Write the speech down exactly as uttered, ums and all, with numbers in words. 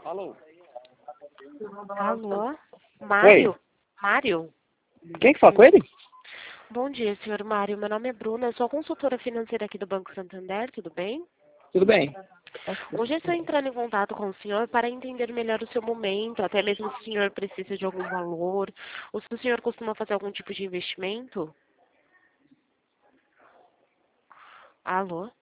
Alô? Alô? Mário? Oi. Mário? Quem que fala com ele? Bom dia, senhor Mário. Meu nome é Bruna, eu sou consultora financeira aqui do Banco Santander, tudo bem? Tudo bem? Hoje eu estou entrando em contato com o senhor para entender melhor o seu momento, até mesmo se o senhor precisa de algum valor, ou se o senhor costuma fazer algum tipo de investimento. Alô?